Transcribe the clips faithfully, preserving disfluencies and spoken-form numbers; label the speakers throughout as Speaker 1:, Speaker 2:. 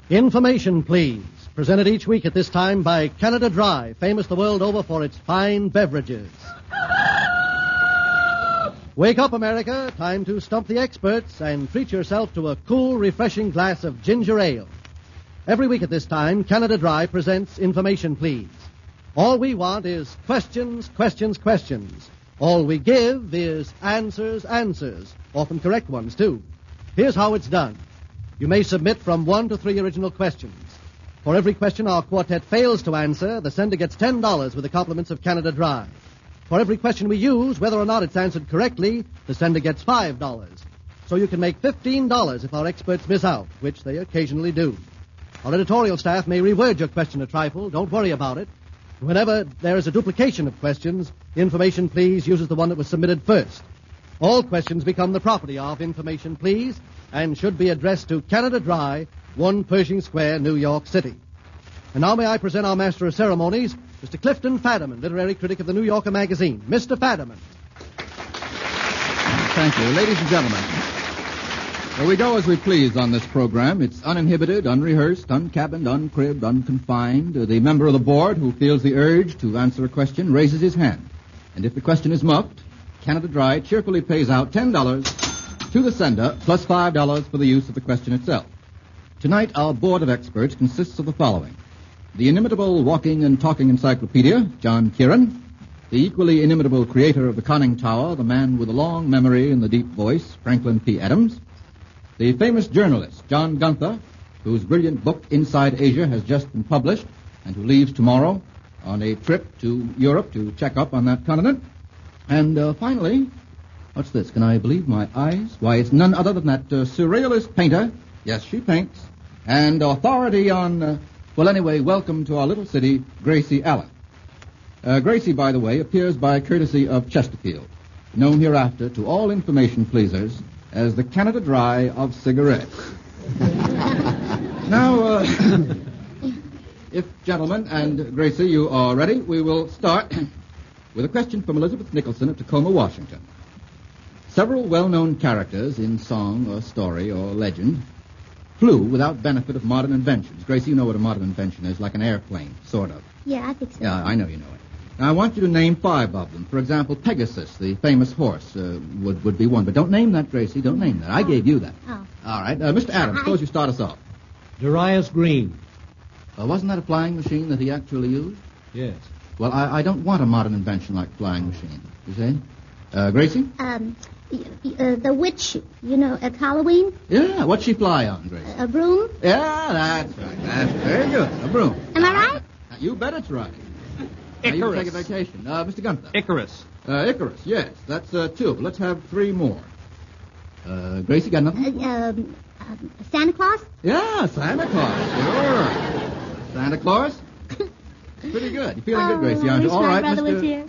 Speaker 1: Information, please. Presented each week at this time by Canada Dry, famous the world over for its fine beverages. Wake up, America. Time to stump the experts and treat yourself to a cool, refreshing glass of ginger ale. Every week at this time, Canada Dry presents Information, Please. All we want is questions, questions, questions. All we give is answers, answers. Often correct ones, too. Here's how it's done. You may submit from one to three original questions. For every question our quartet fails to answer, the sender gets ten dollars with the compliments of Canada Dry. For every question we use, whether or not it's answered correctly, the sender gets five dollars. So you can make fifteen dollars if our experts miss out, which they occasionally do. Our editorial staff may reword your question a trifle. Don't worry about it. Whenever there is a duplication of questions, Information Please uses the one that was submitted first. All questions become the property of Information Please and should be addressed to Canada Dry, one Pershing Square, New York City. And now may I present our master of ceremonies, Mister Clifton Fadiman, literary critic of the New Yorker magazine. Mister Fadiman.
Speaker 2: Thank you. Ladies and gentlemen, well, we go as we please on this program. It's uninhibited, unrehearsed, uncabined, uncribbed, unconfined. Uh, the member of the board who feels the urge to answer a question raises his hand. And if the question is muffed, Canada Dry cheerfully pays out ten dollars to the sender, plus five dollars for the use of the question itself. Tonight, our board of experts consists of the following. The inimitable walking and talking encyclopedia, John Kieran. The equally inimitable creator of the conning tower, the man with a long memory and the deep voice, Franklin P. Adams. The famous journalist, John Gunther, whose brilliant book, Inside Asia, has just been published, and who leaves tomorrow on a trip to Europe to check up on that continent. And uh, finally, what's this? Can I believe my eyes? Why, it's none other than that uh, surrealist painter. Yes, she paints. And authority on... Uh, well, anyway, welcome to our little city, Gracie Allen. Uh, Gracie, by the way, appears by courtesy of Chesterfield, known hereafter to all information pleasers as the Canada Dry of cigarettes. Now, uh, if, gentlemen, and Gracie, you are ready, we will start with a question from Elizabeth Nicholson of Tacoma, Washington. Several well-known characters in song or story or legend flew without benefit of modern inventions. Gracie, you know what a modern invention is, like an airplane, sort of.
Speaker 3: Yeah, I think so.
Speaker 2: Yeah, I know you know it. Now, I want you to name five of them. For example, Pegasus, the famous horse, uh, would, would be one. But don't name that, Gracie. Don't name that. I gave you that.
Speaker 3: Oh.
Speaker 2: All right. Uh, Mister Adams,
Speaker 3: I...
Speaker 2: suppose you start us off.
Speaker 4: Darius Green.
Speaker 2: Uh, wasn't that a flying machine that he actually used?
Speaker 4: Yes.
Speaker 2: Well, I, I don't want a modern invention like flying machine. You see? Uh, Gracie?
Speaker 3: Um, uh, the witch, you know, at Halloween.
Speaker 2: Yeah, what'd she fly on, Gracie?
Speaker 3: A broom.
Speaker 2: Yeah, that's right. That's very good. A broom.
Speaker 3: Am I right?
Speaker 2: Uh, you bet it's right.
Speaker 4: Icarus.
Speaker 2: Now you can take a vacation. Uh, Mister Gunther.
Speaker 4: Icarus.
Speaker 2: Uh, Icarus, yes. That's uh, two. Let's have three more. Uh, Gracie, got nothing?
Speaker 3: Uh, um, um, Santa Claus?
Speaker 2: Yeah, Santa Claus. Sure. Santa Claus? Pretty good. You feeling
Speaker 3: oh,
Speaker 2: good, Gracie, aren't you?
Speaker 3: I wish
Speaker 2: All
Speaker 3: my
Speaker 2: right,
Speaker 3: brother
Speaker 2: Mister
Speaker 3: was here.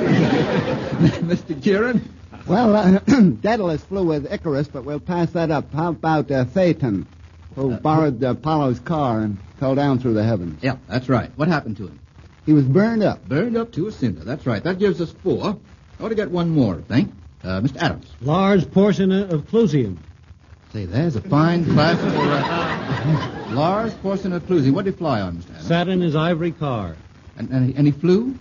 Speaker 2: Mister Mister Kieran?
Speaker 5: Well, uh, Daedalus flew with Icarus, but we'll pass that up. How about uh, Phaeton, who uh, borrowed uh, Apollo's car and fell down through the heavens?
Speaker 2: Yeah, that's right. What happened to him?
Speaker 5: He was burned up.
Speaker 2: Burned up to a cinder. That's right. That gives us four. I ought to get one more, I think. Uh, Mister Adams.
Speaker 4: Large portion of Clusium.
Speaker 2: Say, there's a fine classical... Uh, large portion of Clusium. What did he fly on, Mister Adams?
Speaker 4: Sat in his ivory car.
Speaker 2: And, and, he, and he flew?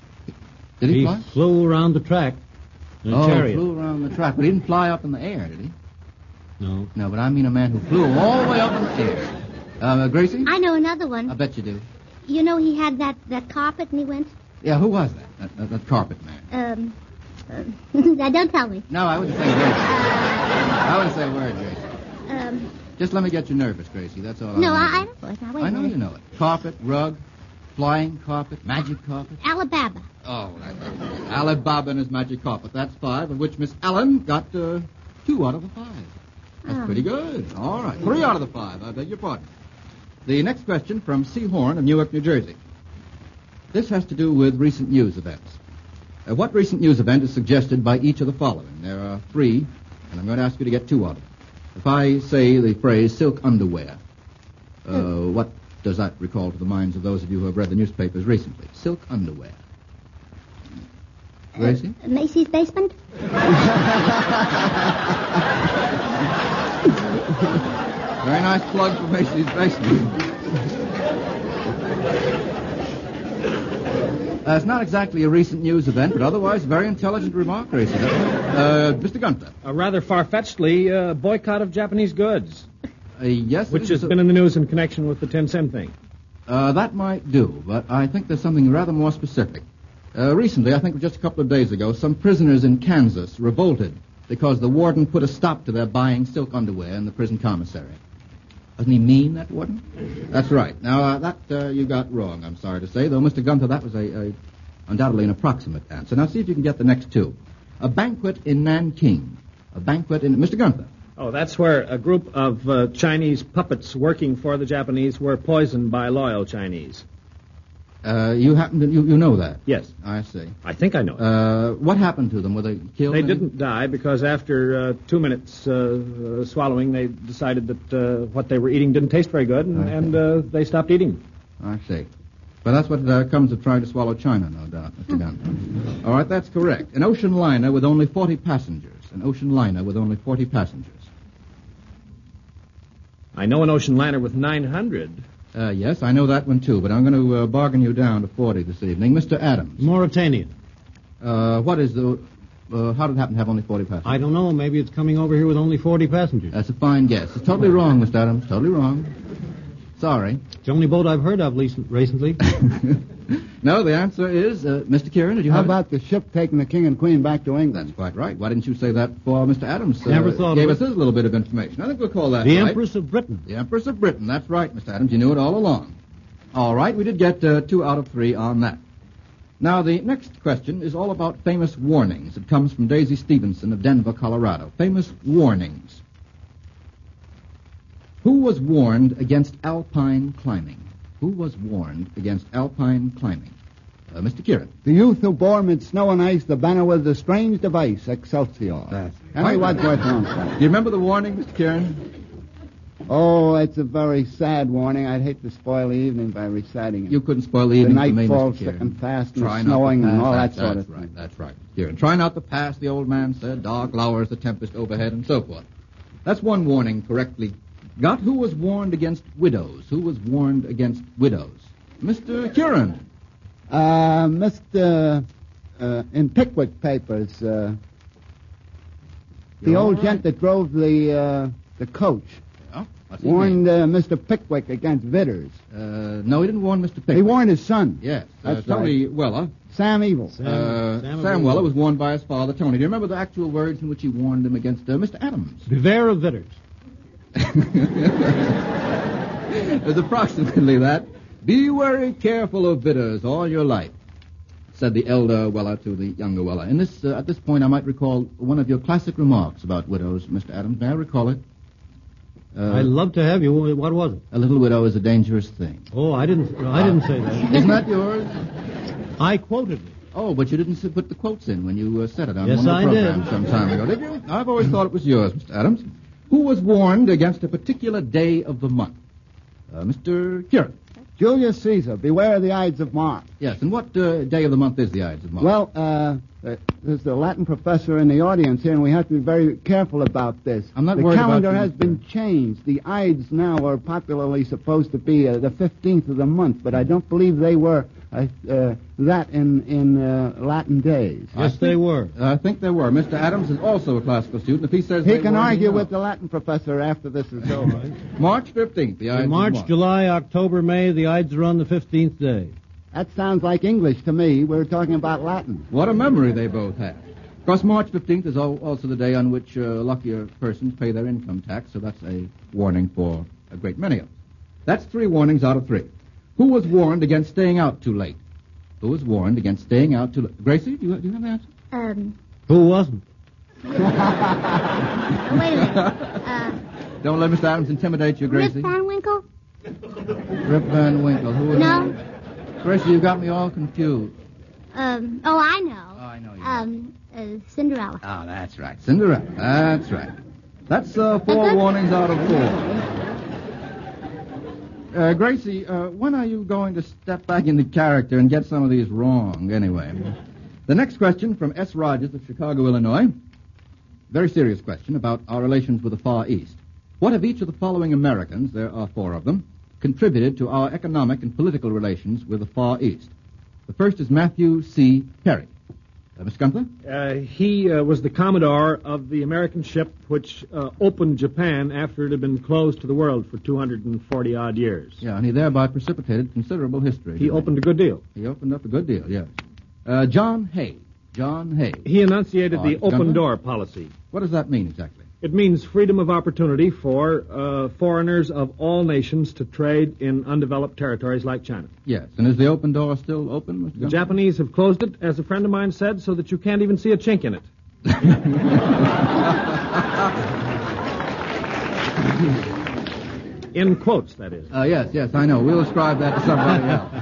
Speaker 2: Did he,
Speaker 4: he
Speaker 2: fly?
Speaker 4: flew around the track in a
Speaker 2: oh,
Speaker 4: chariot.
Speaker 2: flew around the track. But he didn't fly up in the air, did he?
Speaker 4: No.
Speaker 2: No, but I mean a man who flew all the way up in the air. Uh, Gracie?
Speaker 3: I know another one.
Speaker 2: I bet you do.
Speaker 3: You know he had that, that carpet and he went?
Speaker 2: Yeah, who was that? That, that, that carpet man.
Speaker 3: Um, uh, don't tell me.
Speaker 2: No, I wouldn't say a word. I wouldn't say a word, Gracie.
Speaker 3: Um,
Speaker 2: Just let me get you nervous, Gracie. That's all.
Speaker 3: no,
Speaker 2: I,
Speaker 3: I, I don't know it. Now, wait
Speaker 2: I
Speaker 3: a
Speaker 2: know
Speaker 3: minute.
Speaker 2: you know it. Carpet, rug, flying carpet, magic carpet.
Speaker 3: Alabama.
Speaker 2: Oh, that's Alibaba and his magic carpet. That's five, of which Miss Ellen got uh, two out of the five. That's
Speaker 3: Oh.
Speaker 2: pretty good. All right. Three out of the five. I beg your pardon. The next question from C. Horn of Newark, New Jersey. This has to do with recent news events. Uh, what recent news event is suggested by each of the following? There are three, and I'm going to ask you to get two of them. If I say the phrase silk underwear, uh, hmm. what does that recall to the minds of those of you who have read the newspapers recently? Silk underwear. Gracie?
Speaker 3: Uh, Macy's basement?
Speaker 2: Very nice plug for Macy's Basement. Uh, it's not exactly a recent news event, but otherwise a very intelligent remark, Gracie. Uh, Mister Gunther.
Speaker 4: A rather far-fetchedly uh, boycott of Japanese goods,
Speaker 2: Uh, yes, it
Speaker 4: which
Speaker 2: is
Speaker 4: has
Speaker 2: a-
Speaker 4: been in the news in connection with the ten cent thing.
Speaker 2: Uh, that might do, but I think there's something rather more specific. Uh, recently, I think just a couple of days ago, some prisoners in Kansas revolted because the warden put a stop to their buying silk underwear in the prison commissary. Doesn't he mean that, warden? That's right. Now, uh, that uh, you got wrong, I'm sorry to say, though, Mister Gunther, that was a, a undoubtedly an approximate answer. Now, see if you can get the next two. A banquet in Nanking. A banquet in... Mister Gunther.
Speaker 4: Oh, that's where a group of uh, Chinese puppets working for the Japanese were poisoned by loyal Chinese.
Speaker 2: Uh, you happen to... You, you know that?
Speaker 4: Yes.
Speaker 2: I see.
Speaker 4: I think I know it.
Speaker 2: Uh, what happened to them? Were they killed?
Speaker 4: They
Speaker 2: any-
Speaker 4: didn't die because after uh, two minutes uh, uh, swallowing, they decided that uh, what they were eating didn't taste very good, and,
Speaker 2: I see.
Speaker 4: and uh, they stopped eating.
Speaker 2: I see. But that's what uh, comes of trying to swallow China, no doubt, Mister Gunther. All right, that's correct. An ocean liner with only forty passengers. An ocean liner with only forty passengers.
Speaker 4: I know an ocean liner with nine hundred.
Speaker 2: Uh, yes, I know that one, too, but I'm going to uh, bargain you down to forty this evening. Mister Adams.
Speaker 4: Mauritania.
Speaker 2: Uh, what is the... Uh, how did it happen to have only forty passengers?
Speaker 4: I don't know. Maybe it's coming over here with only forty passengers.
Speaker 2: That's a fine guess. It's totally wrong, Mister Adams. Totally wrong. Sorry.
Speaker 4: It's the only boat I've heard of recently.
Speaker 2: No, the answer is... Uh, Mister Kieran, did you
Speaker 5: How
Speaker 2: have it?
Speaker 5: about the ship taking the king and queen back to England?
Speaker 2: That's quite right. Why didn't you say that before Mister Adams uh,
Speaker 4: Never thought of
Speaker 2: gave
Speaker 4: it.
Speaker 2: us his little bit of information? I think we'll call that
Speaker 4: The
Speaker 2: right.
Speaker 4: Empress of Britain.
Speaker 2: The Empress of Britain. That's right, Mister Adams. You knew it all along. All right, we did get uh, two out of three on that. Now, the next question is all about famous warnings. It comes from Daisy Stevenson of Denver, Colorado. Famous warnings. Who was warned against alpine climbing? Who was warned against alpine climbing? Uh, Mister Kieran.
Speaker 5: The youth who bore mid snow and ice the banner with the strange device, Excelsior.
Speaker 2: That's
Speaker 5: Henry
Speaker 2: right.
Speaker 5: Wadsworth Longfellow.
Speaker 2: Do you remember the warning, Mister Kieran?
Speaker 5: Oh, it's a very sad warning. I'd hate to spoil the evening by reciting it.
Speaker 2: You couldn't spoil the
Speaker 5: The
Speaker 2: evening
Speaker 5: night
Speaker 2: for me,
Speaker 5: falls
Speaker 2: Mister
Speaker 5: thick
Speaker 2: Kieran.
Speaker 5: and fast, and
Speaker 2: Try
Speaker 5: it's
Speaker 2: not to
Speaker 5: snowing and
Speaker 2: pass.
Speaker 5: all that
Speaker 2: That's-
Speaker 5: sort
Speaker 2: that's
Speaker 5: of
Speaker 2: right,
Speaker 5: thing.
Speaker 2: That's right, Kieran. Try not to pass, the old man said. Dark lowers the tempest overhead, and so forth. That's one warning correctly got. Who was warned against widows? Who was warned against widows? Mister Kieran.
Speaker 5: Uh, Mister Uh, in Pickwick papers, uh, the
Speaker 2: You're all
Speaker 5: old
Speaker 2: right.
Speaker 5: gent that drove the uh, the coach
Speaker 2: Yeah, what's his name?
Speaker 5: warned uh, Mister Pickwick against Vitters.
Speaker 2: Uh, no, he didn't warn Mister Pickwick.
Speaker 5: He warned his son.
Speaker 2: Yes, uh,
Speaker 5: That's
Speaker 2: Tony
Speaker 5: right.
Speaker 2: Weller.
Speaker 5: Sam Evil.
Speaker 4: Sam-
Speaker 2: Uh,
Speaker 4: Sam
Speaker 2: Sam
Speaker 4: of
Speaker 2: Weller
Speaker 4: England.
Speaker 2: was warned by his father, Tony. Do you remember the actual words in which he warned him against uh, Mister Adams?
Speaker 4: Beware of Vitters.
Speaker 2: It was approximately that. Be very careful of bitters all your life, said the elder Weller to the younger Weller. In this, uh, at this point, I might recall one of your classic remarks about widows, Mister Adams. May I recall it? Uh,
Speaker 4: I'd love to have you. What was it?
Speaker 2: a little widow is a dangerous thing.
Speaker 4: Oh, I didn't. I didn't say that.
Speaker 2: Isn't that yours?
Speaker 4: I quoted it.
Speaker 2: Oh, but you didn't s- put the quotes in when you uh, said it on
Speaker 4: Yes,
Speaker 2: one of the
Speaker 4: I
Speaker 2: programs
Speaker 4: did.
Speaker 2: some time ago, did you? I've always thought it was yours, Mister Adams. Who was warned against a particular day of the month? Uh, Mister Kieran.
Speaker 5: Julius Caesar, beware of the Ides of March.
Speaker 2: Yes, and what uh, day of the month is the Ides of March?
Speaker 5: Well, uh, uh, there's a Latin professor in the audience here, and we have to be very careful about this.
Speaker 2: I'm not
Speaker 5: the
Speaker 2: worried about
Speaker 5: calendar
Speaker 2: you,
Speaker 5: has
Speaker 2: Mister
Speaker 5: been changed. The Ides now are popularly supposed to be uh, the fifteenth of the month, but I don't believe they were uh, uh, that in, in uh, Latin days.
Speaker 4: Yes, they were.
Speaker 2: I think there were. Mister Adams is also a classical student. If he says
Speaker 5: He
Speaker 2: they
Speaker 5: can
Speaker 2: were,
Speaker 5: argue
Speaker 2: knows.
Speaker 5: with the Latin professor after this is over.
Speaker 2: March fifteenth, the Ides
Speaker 4: In March,
Speaker 2: of March.
Speaker 4: July, October, May, the Ides are on the fifteenth day.
Speaker 5: That sounds like English to me. We're talking about Latin.
Speaker 2: What a memory they both have. Of course, March fifteenth is al- also the day on which uh, luckier persons pay their income tax, so that's a warning for a great many of them. That's three warnings out of three. Who was warned against staying out too late? Who was warned against staying out too late? Gracie, do you, do you have the answer?
Speaker 3: Um,
Speaker 4: Who wasn't?
Speaker 3: oh, wait a minute. Uh,
Speaker 2: Don't let Mister Adams intimidate you,
Speaker 3: Rip
Speaker 2: Gracie.
Speaker 3: Van Winkle?
Speaker 2: Rip Van Winkle. Who was
Speaker 3: No.
Speaker 2: Gracie, you got me all confused.
Speaker 3: Um, oh, I know.
Speaker 2: Oh, I know you.
Speaker 3: Um, uh, Cinderella.
Speaker 2: Oh, that's right. Cinderella. That's right. That's uh, four warnings out of four. Uh, Gracie, uh, when are you going to step back into character and get some of these wrong, anyway? The next question from S. Rogers of Chicago, Illinois. Very serious question about our relations with the Far East. What have each of the following Americans, there are four of them, contributed to our economic and political relations with the Far East? The first is Matthew C. Perry. Uh, Mister Gunther?
Speaker 4: Uh, he uh, was the commodore of the American ship which uh, opened Japan after it had been closed to the world for two hundred forty odd years.
Speaker 2: Yeah, and he thereby precipitated considerable history.
Speaker 4: He opened a good deal.
Speaker 2: He opened up a good deal, yes. Uh, John Hay. John Hay.
Speaker 4: He enunciated
Speaker 2: All
Speaker 4: the
Speaker 2: right,
Speaker 4: open
Speaker 2: Gunther?
Speaker 4: door policy.
Speaker 2: What does that mean exactly?
Speaker 4: It means freedom of opportunity for uh, foreigners of all nations to trade in undeveloped territories like China.
Speaker 2: Yes, and is the open door still open, Mister
Speaker 4: The
Speaker 2: Gunther?
Speaker 4: Japanese have closed it, as a friend of mine said, so that you can't even see a chink in it. In quotes, that is.
Speaker 2: Uh, yes, yes, I know. We'll ascribe that to somebody else.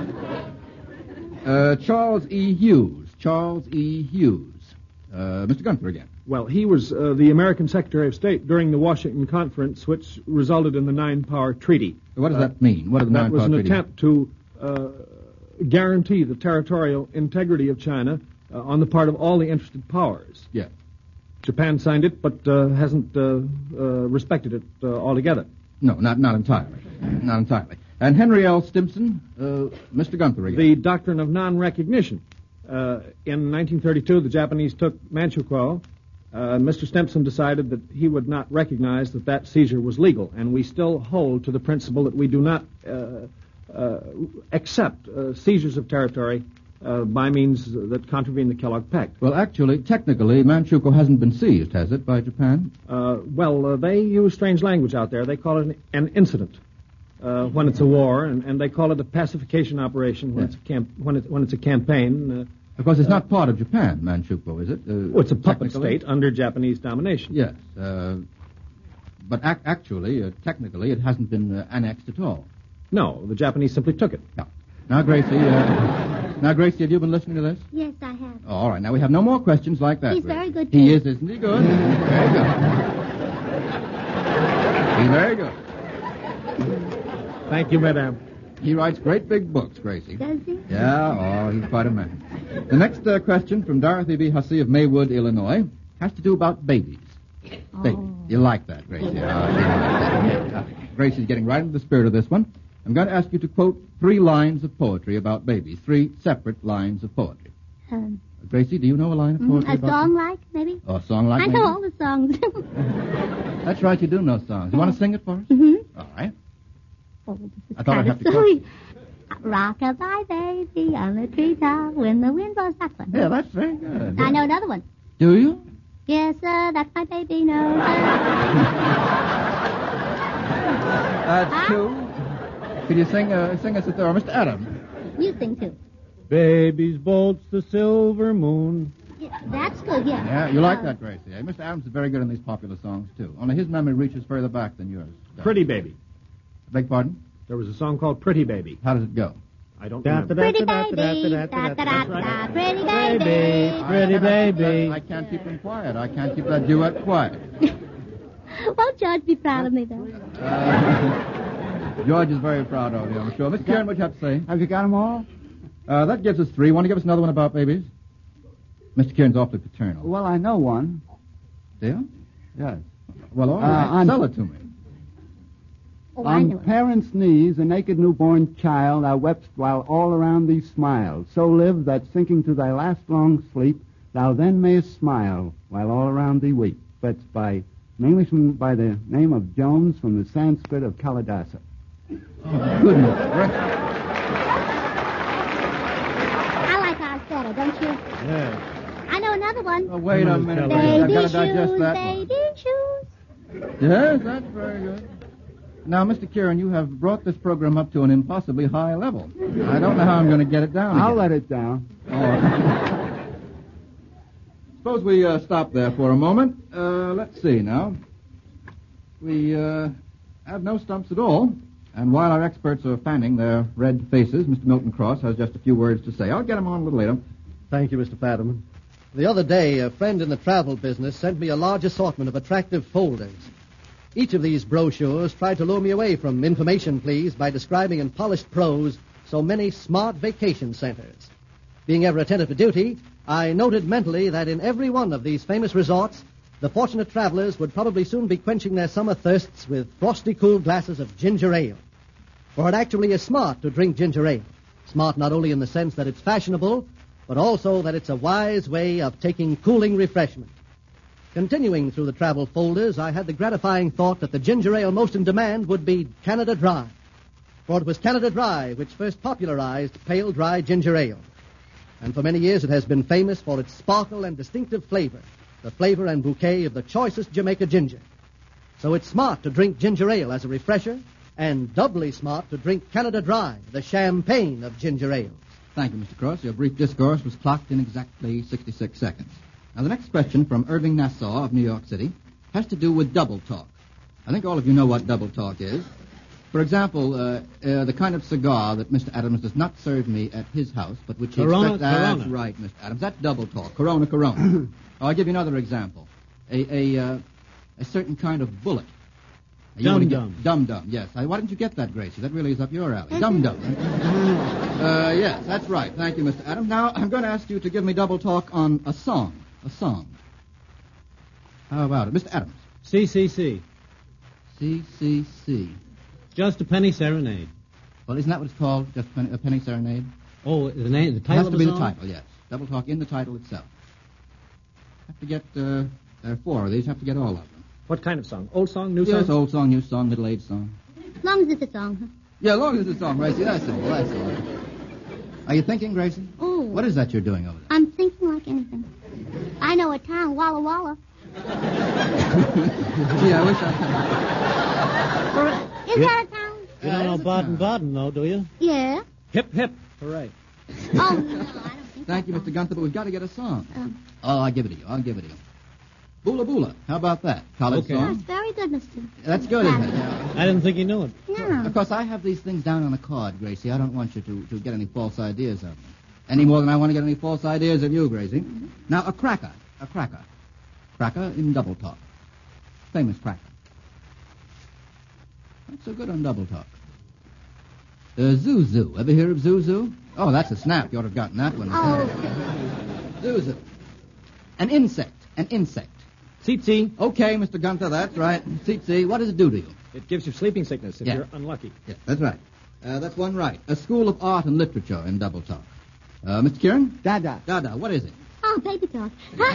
Speaker 2: Uh, Charles E. Hughes. Charles E. Hughes. Uh, Mister Gunther again.
Speaker 4: Well, he was uh, the American Secretary of State during the Washington Conference, which resulted in the Nine-Power Treaty.
Speaker 2: What does
Speaker 4: Uh,
Speaker 2: that mean? What are the
Speaker 4: That
Speaker 2: nine-power
Speaker 4: was an
Speaker 2: treaties?
Speaker 4: attempt to uh, guarantee the territorial integrity of China uh, on the part of all the interested powers.
Speaker 2: Yes.
Speaker 4: Japan signed it, but uh, hasn't uh, uh, respected it uh, altogether.
Speaker 2: No, not not entirely. Not entirely. And Henry L. Stimson, uh, Mister Gunther again.
Speaker 4: The doctrine of non-recognition. Uh, in nineteen thirty-two, the Japanese took Manchukuo. Uh, Mister Stimson decided that he would not recognize that that seizure was legal, and we still hold to the principle that we do not uh, uh, accept uh, seizures of territory uh, by means that contravene the Kellogg Pact.
Speaker 2: Well, actually, technically, Manchukuo hasn't been seized, has it, by Japan?
Speaker 4: Uh, well, uh, they use strange language out there. They call it an, an incident uh, when it's a war, and, and they call it a pacification operation when
Speaker 2: Yes.
Speaker 4: it's a camp- when, it, when it's a campaign. Uh,
Speaker 2: Of course, it's not part of Japan, Manchukuo, is it? Uh,
Speaker 4: well, it's a puppet
Speaker 2: technically?
Speaker 4: state under Japanese domination.
Speaker 2: Yes. Uh, but ac- actually, uh, technically, it hasn't been uh, annexed at all.
Speaker 4: No, the Japanese simply took it.
Speaker 2: Yeah. Now, Gracie, uh, now, Gracie, have you been listening to this?
Speaker 3: Yes, I have.
Speaker 2: Oh, all right. Now, we have no more questions like that.
Speaker 3: He's
Speaker 2: Gracie.
Speaker 3: very good,
Speaker 2: He
Speaker 3: too.
Speaker 2: is, isn't he? Good. Very good. He's very good.
Speaker 4: Thank you, madame.
Speaker 2: He writes great big books, Gracie.
Speaker 3: Does he?
Speaker 2: Yeah, oh, he's quite a man. The next uh, question from Dorothy B. Hussey of Maywood, Illinois, has to do about babies. Babies.
Speaker 3: Oh.
Speaker 2: You like that, Gracie? Oh, you like that. Uh, Gracie's getting right into the spirit of this one. I'm going to ask you to quote three lines of poetry about babies, three separate lines of poetry.
Speaker 3: Um,
Speaker 2: Uh, Gracie, do you know a line of
Speaker 3: mm,
Speaker 2: poetry
Speaker 3: a
Speaker 2: about
Speaker 3: song like, maybe?
Speaker 2: Oh, a song like
Speaker 3: I
Speaker 2: maybe?
Speaker 3: know all the songs.
Speaker 2: That's right, you do know songs. You want to sing it for us?
Speaker 3: hmm
Speaker 2: All right.
Speaker 3: Oh, this is
Speaker 2: I thought I'd
Speaker 3: kind
Speaker 2: have
Speaker 3: of
Speaker 2: to
Speaker 3: silly. Rock-a-bye, baby, on the treetop when the wind blows. That one.
Speaker 2: Yeah, that's very good.
Speaker 3: I know another one.
Speaker 2: Do you?
Speaker 3: Yes, sir, that's my baby. No, sir.
Speaker 2: That's
Speaker 3: Huh?
Speaker 2: two. Could you sing, uh, sing us a third? Mister Adams.
Speaker 3: You sing too.
Speaker 4: Baby's bolts the silver moon.
Speaker 3: Yeah, that's good, yeah.
Speaker 2: Yeah, you like
Speaker 3: Uh,
Speaker 2: that, Gracie. Eh? Mister Adams is very good in these popular songs, too. Only his memory reaches further back than yours. does.
Speaker 4: Pretty Baby.
Speaker 2: Beg pardon?
Speaker 4: There was a song called Pretty Baby.
Speaker 2: How does it go?
Speaker 4: I don't remember.
Speaker 3: Pretty baby, da-da-da-da, pretty baby.
Speaker 4: Pretty baby.
Speaker 2: I can't keep them quiet. I can't keep that duet quiet.
Speaker 3: Won't George be proud of me, though?
Speaker 2: Uh, George is very proud of you, I'm sure. Mister Kieran, what do you have to say?
Speaker 5: Have you got them all?
Speaker 2: Uh, that gives us three. Want to give us another one about babies? Mister Kieran's awfully paternal.
Speaker 5: Well, I know one.
Speaker 2: Do you?
Speaker 5: Yes.
Speaker 2: Well, all
Speaker 5: Uh,
Speaker 2: right.
Speaker 5: on-
Speaker 2: Sell it to me.
Speaker 3: Oh, I know
Speaker 5: On
Speaker 3: it.
Speaker 5: parents' knees, a naked newborn child, thou wepst while all around thee smiled. So live that sinking to thy last long sleep, thou then mayest smile while all around thee weep. That's by an Englishman by the name of Jones from the Sanskrit of Kalidasa.
Speaker 2: Oh, goodness.
Speaker 3: I like ours better, don't you?
Speaker 4: Yeah.
Speaker 3: I know another one.
Speaker 2: Oh, wait a minute.
Speaker 4: Baby
Speaker 2: I've
Speaker 3: Baby
Speaker 2: got to digest
Speaker 3: shoes,
Speaker 2: that one.
Speaker 3: baby shoes.
Speaker 2: Yes, that's very good. Now, Mister Kieran, you have brought this program up to an impossibly high level. I don't know how I'm going to get it down
Speaker 5: I'll
Speaker 2: again.
Speaker 5: let it down.
Speaker 2: Oh. Suppose we uh, stop there for a moment. Uh, let's see now. We uh, have no stumps at all. And while our experts are fanning their red faces, Mister Milton Cross has just a few words to say. I'll get him on a little later.
Speaker 1: Thank you, Mister Fadiman. The other day, a friend in the travel business sent me a large assortment of attractive folders. Each of these brochures tried to lure me away from information, please, by describing in polished prose so many smart vacation centers. Being ever attentive to duty, I noted mentally that in every one of these famous resorts, the fortunate travelers would probably soon be quenching their summer thirsts with frosty cool glasses of ginger ale. For it actually is smart to drink ginger ale. Smart not only in the sense that it's fashionable, but also that it's a wise way of taking cooling refreshment. Continuing through the travel folders, I had the gratifying thought that the ginger ale most in demand would be Canada Dry. For it was Canada Dry which first popularized pale dry ginger ale. And for many years it has been famous for its sparkle and distinctive flavor, the flavor and bouquet of the choicest Jamaica ginger. So it's smart to drink ginger ale as a refresher, and doubly smart to drink Canada Dry, the champagne of ginger ales.
Speaker 2: Thank you, Mister Cross. Your brief discourse was clocked in exactly sixty-six seconds. Now, the next question from Irving Nassau of New York City has to do with double talk. I think all of you know what double talk is. For example, uh, uh, the kind of cigar that Mister Adams does not serve me at his house, but which he
Speaker 4: Corona,
Speaker 2: expects... That's
Speaker 4: Corona.
Speaker 2: right, Mister Adams. That's double talk. Corona, Corona. Oh, I'll give you another example. A a, uh, a certain kind of bullet. You
Speaker 4: Dum
Speaker 2: wanna get-
Speaker 4: Dum.
Speaker 2: Dum Dum, yes. I, why didn't you get that, Gracie? That really is up your alley. Dum Dum. uh, yes, that's right. Thank you, Mister Adams. Now, I'm going to ask you to give me double talk on a song. A song. How about it? Mister Adams.
Speaker 6: C C C.
Speaker 2: C C C.
Speaker 6: Just a Penny Serenade.
Speaker 2: Well, isn't that what it's called? Just a penny, a penny serenade?
Speaker 6: Oh, the name, the
Speaker 2: It
Speaker 6: title
Speaker 2: has
Speaker 6: of
Speaker 2: to
Speaker 6: the
Speaker 2: be
Speaker 6: song?
Speaker 2: the title, yes. Double talk in the title itself. Have to get, uh, there are four of these. Have to get all of them.
Speaker 4: What kind of song? Old song, new
Speaker 2: Yes,
Speaker 4: song?
Speaker 2: old song, new song, middle-aged song.
Speaker 3: As long as it's a song, huh?
Speaker 2: Yeah, as long as it's a song, Gracie. That's all. That's all. Are you thinking, Gracie?
Speaker 3: Oh.
Speaker 2: What is that you're doing over there?
Speaker 3: I'm thinking like anything. I know a town, Walla Walla.
Speaker 2: Gee, I wish I...
Speaker 3: Is that a town?
Speaker 6: You don't know
Speaker 2: it's a
Speaker 6: Baden
Speaker 2: town.
Speaker 6: Baden, though, do you?
Speaker 3: Yeah.
Speaker 4: Hip, hip. Hooray.
Speaker 3: Oh, no, I don't think
Speaker 2: Thank you,
Speaker 3: so.
Speaker 2: Mister Gunther, but we've got to get a song.
Speaker 3: Um,
Speaker 2: Oh, I'll give it to you. I'll give it to you. Boola Boola. How about that? College
Speaker 6: Okay.
Speaker 3: that's
Speaker 2: song?
Speaker 3: very good, mister.
Speaker 2: That's good, isn't it? Yeah.
Speaker 6: I didn't think you knew it.
Speaker 3: No.
Speaker 2: Of course, I have these things down on a card, Gracie. I don't want you to, to get any false ideas of me. Any more than I want to get any false ideas of you, Gracie.
Speaker 3: Mm-hmm.
Speaker 2: Now, a cracker. A cracker. Cracker in double talk. Famous cracker. Not so good on double talk. Uh, Zuzu. Ever hear of Zuzu? Oh, that's a snap. You ought to have gotten that one.
Speaker 3: Oh.
Speaker 2: Zuzu. An insect. An insect.
Speaker 4: Tsetse.
Speaker 2: Okay, Mister Gunther, that's right. Tsetse. What does it do to you?
Speaker 4: It gives you sleeping sickness if
Speaker 2: Yeah.
Speaker 4: you're unlucky.
Speaker 2: Yes, that's right. Uh, that's one right. A school of art and literature in double talk. Uh, Mister Kieran?
Speaker 5: Dada.
Speaker 2: Dada, what is it?
Speaker 3: Oh, baby talk.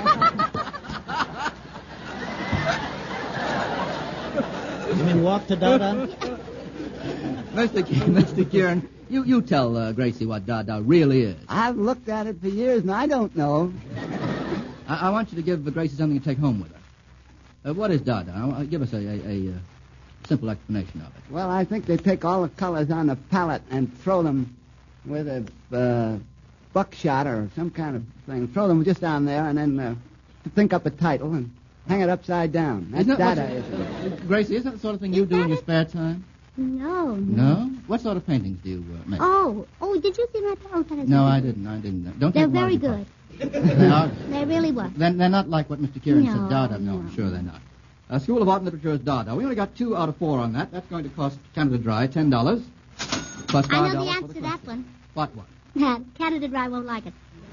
Speaker 6: You mean walk to Dada?
Speaker 2: Mister Ki- Mister Kieran, you, you tell uh, Gracie what Dada really is.
Speaker 5: I've looked at it for years and I don't know.
Speaker 2: I, I want you to give uh, Gracie something to take home with her. Uh, what is Dada? Uh, give us a, a, a uh, simple explanation of it.
Speaker 5: Well, I think they take all the colors on the palette and throw them with a uh, buckshot or some kind of thing. Throw them just down there and then uh, think up a title and hang it upside down. That's
Speaker 2: Isn't that
Speaker 5: Dada,
Speaker 2: what
Speaker 5: isn't it?
Speaker 2: you- Gracie, isn't that the sort of thing you do in your spare time?
Speaker 3: No.
Speaker 2: No? What sort of paintings do you uh, make?
Speaker 3: Oh, oh, did you see my oh, that is
Speaker 2: No,
Speaker 3: very
Speaker 2: I
Speaker 3: good.
Speaker 2: didn't. I didn't. Don't
Speaker 3: They're
Speaker 2: take
Speaker 3: very
Speaker 2: Margie
Speaker 3: good.
Speaker 2: Park. They are?
Speaker 3: They really were.
Speaker 2: Then they're not like what Mister Kieran
Speaker 3: No,
Speaker 2: said, Dada. No,
Speaker 3: no.
Speaker 2: I'm sure they're not. Uh, School of Art and Literature is Dada. We only got two out of four on that. That's going to cost Canada Dry ten dollars. Plus five
Speaker 3: I know the
Speaker 2: dollars for
Speaker 3: answer to that
Speaker 2: question.
Speaker 3: one.
Speaker 2: What one?
Speaker 3: Yeah, Canada Dry won't like it.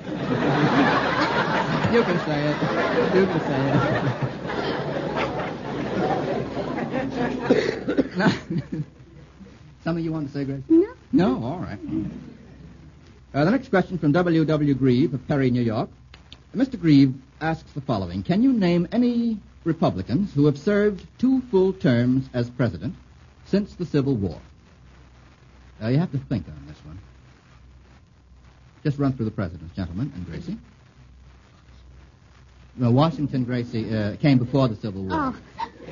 Speaker 2: You can say it. You can say it. Now, something you want to say, Grace?
Speaker 3: No.
Speaker 2: No? All right. Uh, the next question from W W. Grieve of Perry, New York. Mister Grieve asks the following. Can you name any Republicans who have served two full terms as president since the Civil War? Uh, you have to think on this one. Just run through the presidents, gentlemen, and Gracie. No, Washington, Gracie, uh, came before the Civil War.
Speaker 3: Oh.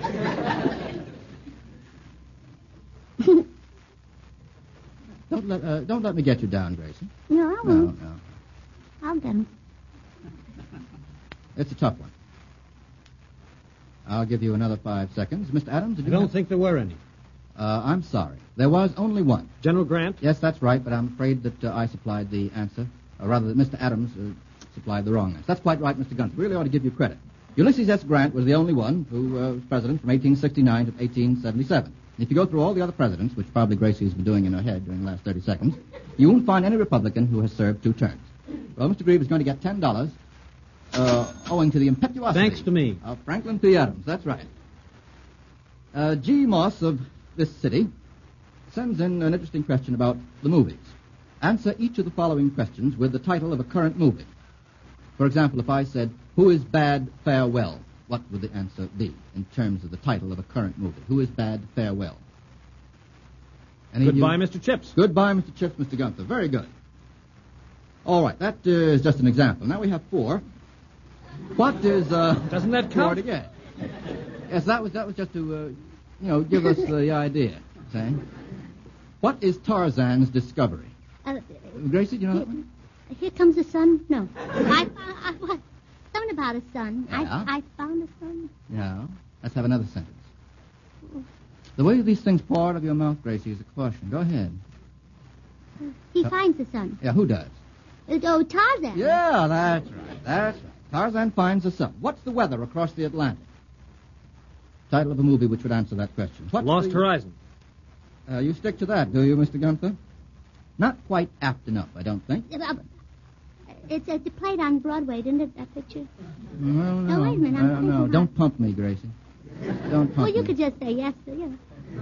Speaker 2: Don't let uh, don't let me get you down, Gracie.
Speaker 3: No, I
Speaker 2: No,
Speaker 3: won't.
Speaker 2: no.
Speaker 3: I'll get 'em.
Speaker 2: It's a tough one. I'll give you another five seconds. Mister Adams, did
Speaker 6: I
Speaker 2: you
Speaker 6: don't
Speaker 2: have-
Speaker 6: think there were any.
Speaker 2: Uh, I'm sorry. There was only one.
Speaker 4: General Grant.
Speaker 2: Yes, that's right, but I'm afraid that uh, I supplied the answer. Or rather, that Mister Adams uh, supplied the wrong answer. That's quite right, Mister Gunther. Really ought to give you credit. Ulysses S. Grant was the only one who uh, was president from eighteen sixty-nine to eighteen seventy-seven. And if you go through all the other presidents, which probably Gracie's been doing in her head during the last thirty seconds, you won't find any Republican who has served two terms. Well, Mister Grieve is going to get ten dollars uh, owing to the impetuosity.
Speaker 4: Thanks to me.
Speaker 2: Of Franklin P. Adams, that's right. Uh, G. Moss of this city sends in an interesting question about the movies. Answer each of the following questions with the title of a current movie. For example, if I said, who is Bad Farewell? What would the answer be in terms of the title of a current movie? Who is Bad Farewell? Any of you-
Speaker 4: Goodbye, Mister Chips.
Speaker 2: Goodbye, Mister Chips, Mister Gunther. Very good. All right, that uh, is just an example. Now we have four. What is... Uh,
Speaker 4: Doesn't that
Speaker 2: four
Speaker 4: count?
Speaker 2: again? Yes, that was that was just to, uh, you know, give us the idea. Say, what is Tarzan's discovery?
Speaker 3: Uh,
Speaker 2: Gracie, do you know that one?
Speaker 3: Here comes the sun. No. I, I, I what? Something about a sun.
Speaker 2: Yeah.
Speaker 3: I, I found a sun.
Speaker 2: Yeah. Let's have another sentence. The way these things pour out of your mouth, Gracie, is a caution. Go ahead.
Speaker 3: He
Speaker 2: Uh,
Speaker 3: finds the sun.
Speaker 2: Yeah, who does?
Speaker 3: Uh, oh, Tarzan.
Speaker 2: Yeah, that's right. That's right. Tarzan finds the sun. What's the weather across the Atlantic? Title of a movie which would answer that question. What's
Speaker 4: Lost
Speaker 2: the...
Speaker 4: Horizon.
Speaker 2: Uh, you stick to that, do you, Mister Gunther? Not quite apt enough, I don't think.
Speaker 3: Uh, uh, It's, it's played on Broadway, didn't it, that picture?
Speaker 2: No, no.
Speaker 3: Oh, wait a minute, I'm
Speaker 2: Uh,
Speaker 3: thinking
Speaker 2: no,
Speaker 3: about-
Speaker 2: don't pump me, Gracie. Don't pump
Speaker 3: Well, you
Speaker 2: me.
Speaker 3: could just say yes to you.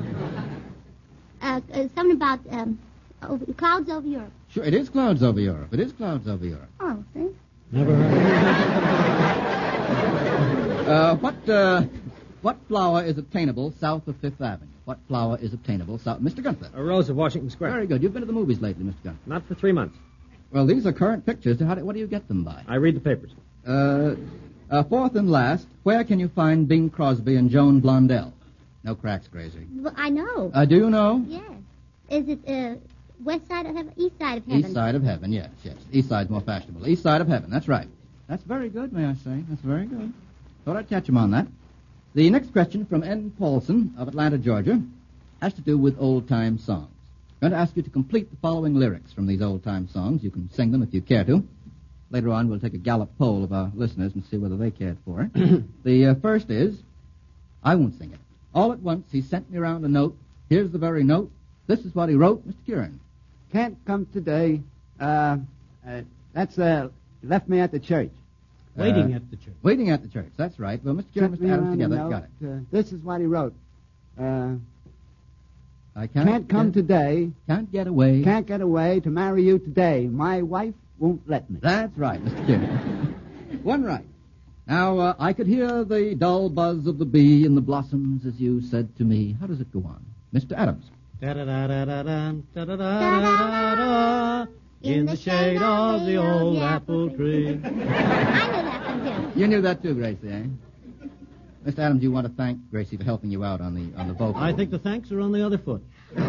Speaker 3: Uh, uh, something about um, over, clouds over Europe.
Speaker 2: Sure, it is clouds over Europe. It is clouds over Europe.
Speaker 3: Oh, see?
Speaker 4: Never heard.
Speaker 2: Uh, what, uh, what flower is obtainable south of Fifth Avenue? What flower is obtainable south... Mister Gunther.
Speaker 4: A rose of Washington Square.
Speaker 2: Very good. You've been to the movies lately, Mister Gunther.
Speaker 4: Not for three months.
Speaker 2: Well, these are current pictures. How do, what do you get them by?
Speaker 4: I read the papers.
Speaker 2: Uh, uh, fourth and last, where can you find Bing Crosby and Joan Blondell? No cracks, Gracie.
Speaker 3: Well, I know.
Speaker 2: Uh, do you know?
Speaker 3: Yes. Is it uh, west side of heaven, east side of heaven?
Speaker 2: East side of heaven, yes, yes. East side's more fashionable. East side of heaven, that's right. That's very good, may I say. That's very good. Thought I'd catch him on that. The next question from N. Paulson of Atlanta, Georgia, has to do with old-time songs. I'm going to ask you to complete the following lyrics from these old-time songs. You can sing them if you care to. Later on, we'll take a Gallup poll of our listeners and see whether they cared for it. The uh, first is, I won't sing it. All at once, he sent me around a note. Here's the very note. This is what he wrote, Mister Kieran.
Speaker 5: Can't come today. Uh, uh, that's uh, left me at the church.
Speaker 6: Waiting
Speaker 2: Uh,
Speaker 6: at the church.
Speaker 2: Waiting at the church, that's right. Well, Mister Kieran and
Speaker 5: Sent me
Speaker 2: Mister Adams
Speaker 5: around a
Speaker 2: together,
Speaker 5: note.
Speaker 2: got it.
Speaker 5: Uh, this is what he wrote. Uh,
Speaker 2: I can't,
Speaker 5: can't come
Speaker 2: get,
Speaker 5: today.
Speaker 2: Can't get away.
Speaker 5: Can't get away to marry you today. My wife won't let me.
Speaker 2: That's right, Mister Kieran. One right. Now, uh, I could hear the dull buzz of the bee in the blossoms as you said to me. How does it go on? Mister Adams.
Speaker 6: Da-da-da-da-da-da, da-da-da-da-da-da, in the shade of the old apple tree.
Speaker 3: I knew that one, too.
Speaker 2: You knew that too, Gracie, eh? Mister Adams, you want to thank Gracie for helping you out on the on the vocal.
Speaker 6: I think the thanks are on the other foot.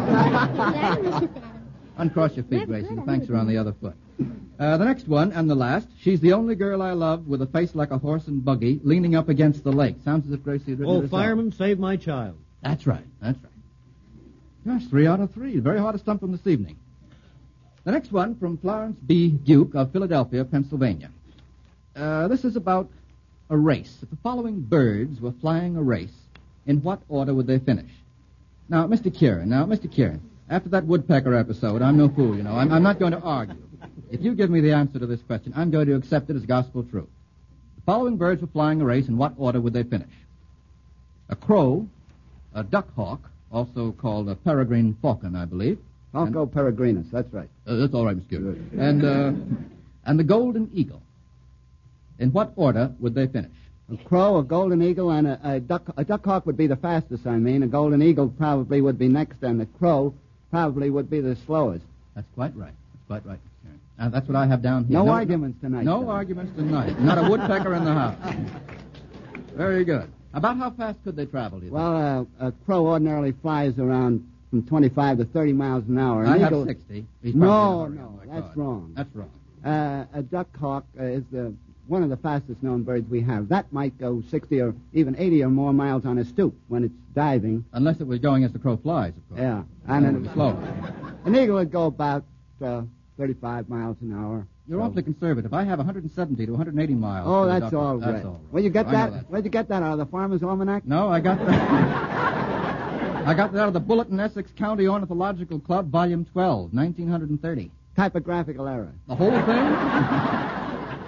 Speaker 2: Uncross your feet,
Speaker 3: Very
Speaker 2: Gracie.
Speaker 3: good,
Speaker 2: The
Speaker 3: I
Speaker 2: thanks
Speaker 3: knew
Speaker 2: are on the other foot. Uh, the next one, and the last. She's the only girl I love with a face like a horse and buggy leaning up against the lake. Sounds as if Gracie had written it
Speaker 6: Oh,
Speaker 2: herself.
Speaker 6: fireman, save my child.
Speaker 2: That's right. That's right. Gosh, three out of three. Very hard to stump them this evening. The next one from Florence B. Duke of Philadelphia, Pennsylvania. Uh, this is about a race. If the following birds were flying a race, in what order would they finish? Now, Mister Kieran, now, Mister Kieran, after that woodpecker episode, I'm no fool, you know. I'm, I'm not going to argue. If you give me the answer to this question, I'm going to accept it as gospel truth. The following birds were flying a race, in what order would they finish? A crow, a duck hawk, also called a peregrine falcon, I believe.
Speaker 5: Falco peregrinus, that's right.
Speaker 2: Uh, that's all right, Mister Kieran. And, uh, and the golden eagle. In what order would they finish?
Speaker 5: A crow, a golden eagle, and a, a duck. A duck hawk would be the fastest, I mean. A golden eagle probably would be next, and the crow probably would be the slowest.
Speaker 2: That's quite right. That's quite right, Mister Kieran. And that's what I have down here.
Speaker 5: No arguments tonight,
Speaker 2: No
Speaker 5: son.
Speaker 2: arguments tonight. Not a woodpecker in the house. Very good. About how fast could they travel, do you think?
Speaker 5: Well, uh, a crow ordinarily flies around from twenty-five to thirty miles an hour. An
Speaker 2: I
Speaker 5: eagle,
Speaker 2: have sixty. He's
Speaker 5: No,
Speaker 2: probably
Speaker 5: no,
Speaker 2: oh my
Speaker 5: that's
Speaker 2: God.
Speaker 5: wrong.
Speaker 2: That's wrong.
Speaker 5: Uh, a duck hawk uh, is the one of the fastest known birds we have. That might go sixty or even eighty or more miles on a stoop when it's diving.
Speaker 2: Unless it was going as the crow flies, of course.
Speaker 5: Yeah,
Speaker 2: And
Speaker 5: and
Speaker 2: it
Speaker 5: an,
Speaker 2: would be slower.
Speaker 5: an eagle would go about uh, thirty-five miles an hour.
Speaker 2: You're
Speaker 5: So-
Speaker 2: awfully conservative. I have one hundred seventy to one hundred eighty miles.
Speaker 5: Oh,
Speaker 2: for the
Speaker 5: that's
Speaker 2: duck.
Speaker 5: all
Speaker 2: That's
Speaker 5: right.
Speaker 2: all right.
Speaker 5: Where'd you get
Speaker 2: I know
Speaker 5: that? Where'd you get that out of the Farmer's Almanac?
Speaker 2: No, I got that. I got that out of the Bulletin Essex County Ornithological Club, Volume twelve, nineteen thirty.
Speaker 5: Typographical error.
Speaker 2: The whole thing?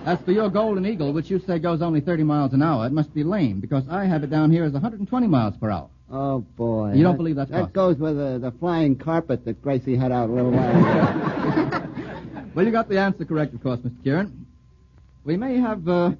Speaker 2: As for your Golden Eagle, which you say goes only thirty miles an hour, it must be lame, because I have it down here as one hundred twenty miles per hour.
Speaker 5: Oh, boy.
Speaker 2: You don't
Speaker 5: that,
Speaker 2: believe that's
Speaker 5: That
Speaker 2: possible?
Speaker 5: goes with the, the flying carpet that Gracie had out a little while ago.
Speaker 2: Well, you got the answer correct, of course, Mister Kieran. We may have uh,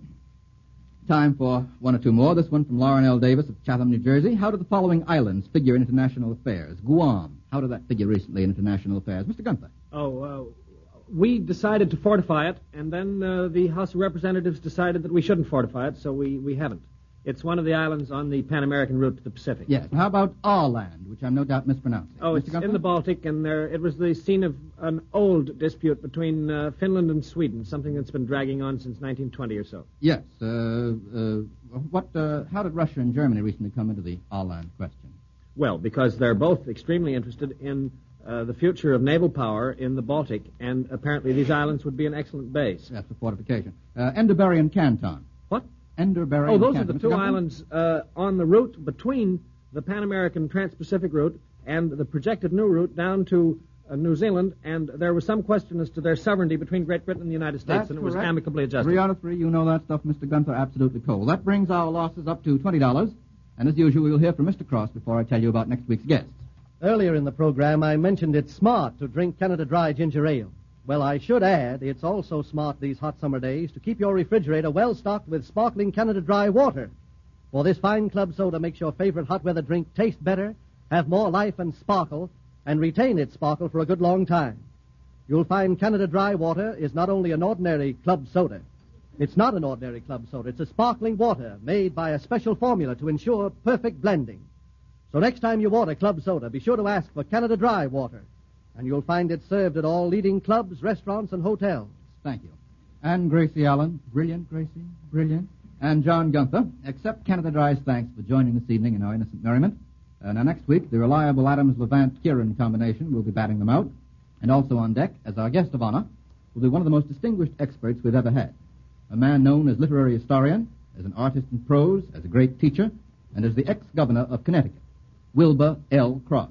Speaker 2: time for one or two more. This one from Lauren L. Davis of Chatham, New Jersey. How do the following islands figure in international affairs? Guam. How did that figure recently in international affairs? Mister Gunther.
Speaker 4: Oh, uh, we decided to fortify it, and then uh, the House of Representatives decided that we shouldn't fortify it, so we, we haven't. It's one of the islands on the Pan American route to the Pacific.
Speaker 2: Yes. How about Åland, which I'm no doubt mispronouncing?
Speaker 4: Oh, it's
Speaker 2: Mister Gunther?
Speaker 4: in the Baltic, and there, it was the scene of an old dispute between uh, Finland and Sweden, something that's been dragging on since nineteen twenty or so.
Speaker 2: Yes. Uh, uh, what? Uh, how did Russia and Germany recently come into the Åland question?
Speaker 4: Well, because they're both extremely interested in uh, the future of naval power in the Baltic, and apparently these islands would be an excellent base.
Speaker 2: That's the fortification. Uh, Enderbury Canton.
Speaker 4: What?
Speaker 2: Enderbury
Speaker 4: Oh, those
Speaker 2: Canton.
Speaker 4: are the
Speaker 2: Mister
Speaker 4: two
Speaker 2: Gunther?
Speaker 4: islands uh, on the route between the Pan American Trans-Pacific route and the projected new route down to uh, New Zealand, and there was some question as to their sovereignty between Great Britain and the United States,
Speaker 2: That's
Speaker 4: and it was
Speaker 2: correct.
Speaker 4: amicably adjusted.
Speaker 2: Three out of three. You know that stuff, Mister Gunther, absolutely cold. That brings our losses up to twenty dollars. And as usual, we'll hear from Mister Cross before I tell you about next week's guest.
Speaker 1: Earlier in the program, I mentioned it's smart to drink Canada Dry ginger ale. Well, I should add, it's also smart these hot summer days to keep your refrigerator well stocked with sparkling Canada Dry water. For this fine club soda makes your favorite hot weather drink taste better, have more life and sparkle, and retain its sparkle for a good long time. You'll find Canada Dry water is not only an ordinary club soda. It's not an ordinary club soda. It's a sparkling water made by a special formula to ensure perfect blending. So next time you order club soda, be sure to ask for Canada Dry water. And you'll find it served at all leading clubs, restaurants, and hotels.
Speaker 2: Thank you. And Gracie Allen. Brilliant, Gracie. Brilliant. And John Gunther. Accept Canada Dry's thanks for joining this evening in our innocent merriment. Uh, now, next week, the reliable Adams-Levant-Kieran combination will be batting them out. And also on deck, as our guest of honor, will be one of the most distinguished experts we've ever had. A man known as literary historian, as an artist in prose, as a great teacher, and as the ex-governor of Connecticut, Wilbur L. Cross.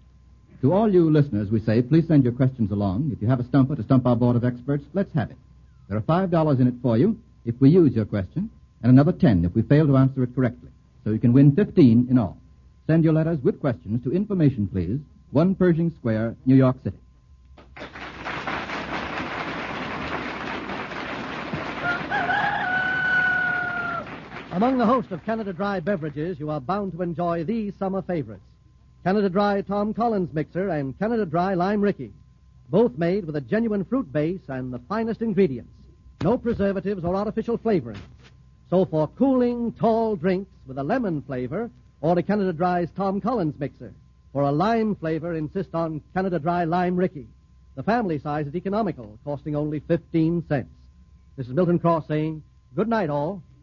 Speaker 2: To all you listeners, we say, please send your questions along. If you have a stumper to stump our board of experts, let's have it. There are five dollars in it for you if we use your question, and another ten if we fail to answer it correctly. So you can win fifteen in all. Send your letters with questions to Information, please, one Pershing Square, New York City.
Speaker 1: Among the host of Canada Dry beverages, you are bound to enjoy these summer favorites. Canada Dry Tom Collins Mixer and Canada Dry Lime Ricky, both made with a genuine fruit base and the finest ingredients. No preservatives or artificial flavoring. So for cooling, tall drinks with a lemon flavor, order Canada Dry's Tom Collins Mixer. For a lime flavor, insist on Canada Dry Lime Ricky. The family size is economical, costing only fifteen cents. This is Milton Cross saying, good night all.